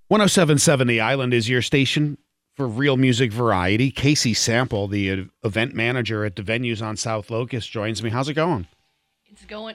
1077 The Island is your station for real music variety. Casey Sample, the event manager at the venues on South Locust, joins me. How's it going? It's going,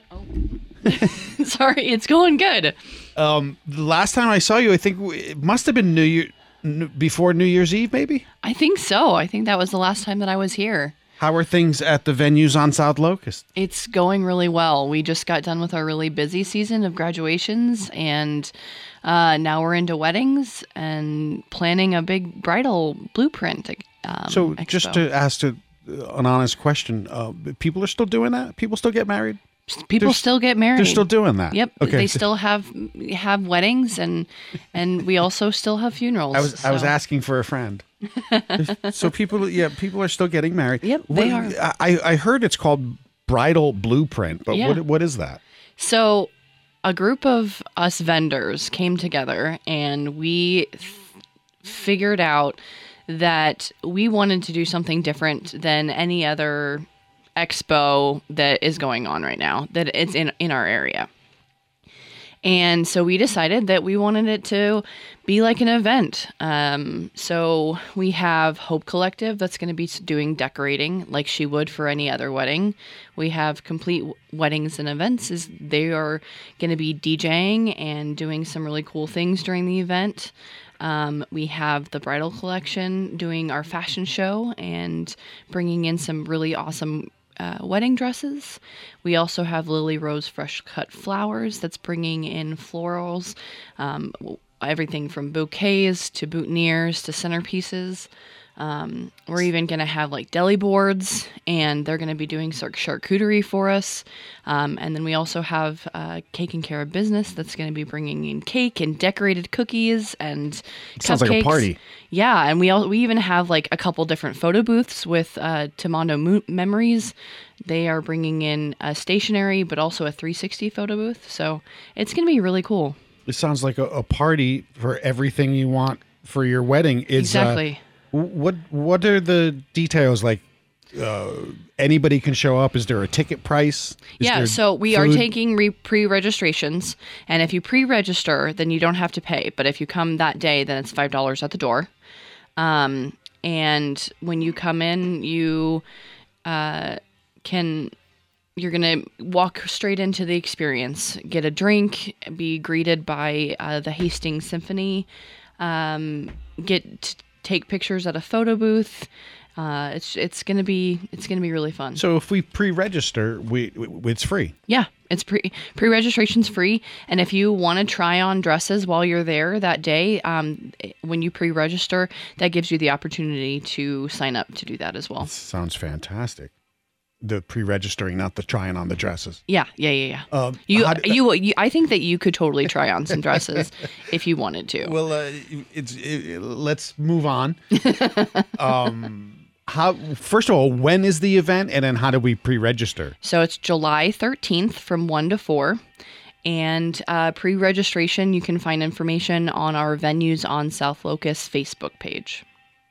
sorry, it's going good. The last time I saw you, I think it must have been before New Year's Eve, maybe? I think so. I think that was the last time that I was here. How are things at the venues on South Locust? It's going really well. We just got done with our really busy season of graduations, and now we're into weddings and planning a big bridal blueprint. So expo. just to ask an honest question, people are still doing that? People still get married? People still get married. They're still doing that? Yep. Okay. They still have weddings, and we also still have funerals. I was asking for a friend. So people are still getting married. Yep, they are. I heard it's called Bridal Blueprint, but Yeah. what is that? So a group of us vendors came together, and we figured out that we wanted to do something different than any other expo that is going on right now, that it's in our area. And so we decided that we wanted it to be like an event. So we have Hope Collective that's going to be doing decorating like she would for any other wedding. We have Complete Weddings and Events. They are going to be DJing and doing some really cool things during the event. We have the Bridal Collection doing our fashion show and bringing in some really awesome wedding dresses. We also have Lily Rose Fresh Cut Flowers that's bringing in florals, everything from bouquets to boutonnieres to centerpieces. We're even going to have like deli boards, and they're going to be doing charcuterie for us. And then we also have Cake and Cara Business that's going to be bringing in cake and decorated cookies and Sounds cupcakes. like a party. Yeah, and we even have like a couple different photo booths with Tamondo Memories. They are bringing in a stationery, but also a 360 photo booth. So it's going to be really cool. It sounds like a party for everything you want for your wedding. Exactly. What are the details? Like, anybody can show up? Is there a ticket price? So we are taking pre-registrations, and if you pre-register, then you don't have to pay. But if you come that day, then it's $5 at the door. And when you come in, you're going to walk straight into the experience, get a drink, be greeted by the Hastings Symphony, take pictures at a photo booth. It's gonna be really fun. So if we pre-register, it's free. Yeah, it's pre-registration's free, and if you want to try on dresses while you're there that day, when you pre-register, that gives you the opportunity to sign up to do that as well. Sounds fantastic. The pre-registering, not the trying on the dresses. Yeah. I think that you could totally try on some dresses if you wanted to. Well, let's move on. First of all, when is the event, and then how do we pre-register? So it's July 13th from 1 to 4. And pre-registration, you can find information on our Venues on South Locust Facebook page.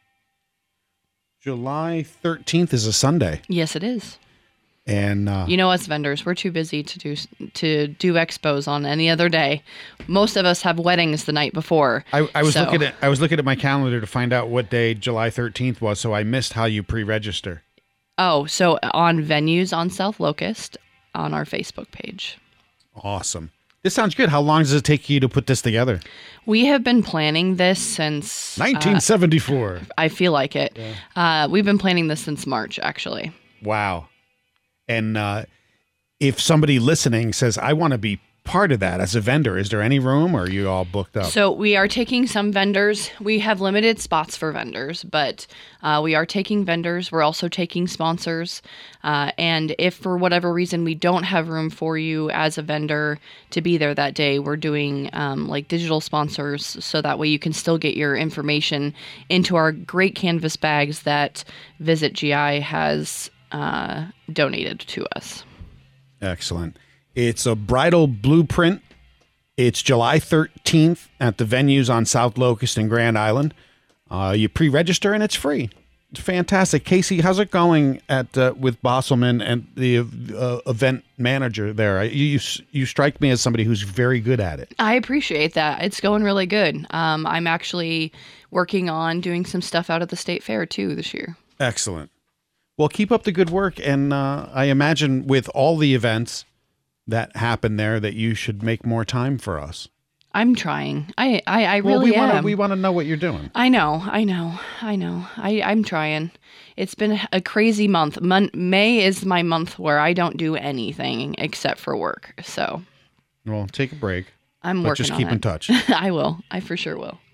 July 13th is a Sunday. Yes, it is. And us vendors, we're too busy to do expos on any other day. Most of us have weddings the night before. I was looking at my calendar to find out what day July 13th was, so I missed how you pre-register. Oh, so on Venues on South Locust on our Facebook page. Awesome. This sounds good. How long does it take you to put this together? We have been planning this since 1974. I feel like it. Yeah. We've been planning this since March, actually. Wow. And if somebody listening says, I want to be part of that as a vendor, is there any room, or are you all booked up? So we are taking some vendors. We have limited spots for vendors, but we are taking vendors. We're also taking sponsors. And if for whatever reason we don't have room for you as a vendor to be there that day, we're doing like digital sponsors, so that way you can still get your information into our great canvas bags that Visit GI has donated to us. Excellent. It's a bridal blueprint. It's July 13th at the venues on South Locust and Grand Island. You pre-register and it's free. fantastic. Casey, how's it going at with Bosselman and the event manager there? You strike me as somebody who's very good at it. I appreciate that. It's going really good. I'm actually working on doing some stuff out at the state fair too this year. Excellent. Well, keep up the good work, and I imagine with all the events that happen there that you should make more time for us. I'm trying. I really am. We want to know what you're doing. I know. I'm trying. It's been a crazy month. May is my month where I don't do anything except for work. So, well, take a break. I'm but working just on keep it. in touch. I will. I for sure will.